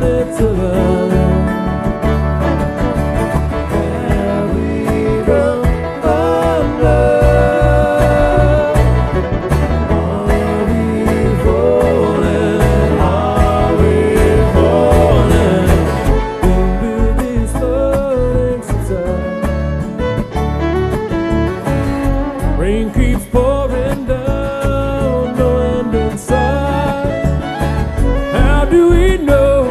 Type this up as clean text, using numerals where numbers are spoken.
minutes of love. Every drum of love. Are we falling? Are we falling into these falling subside? Rain keeps pouring.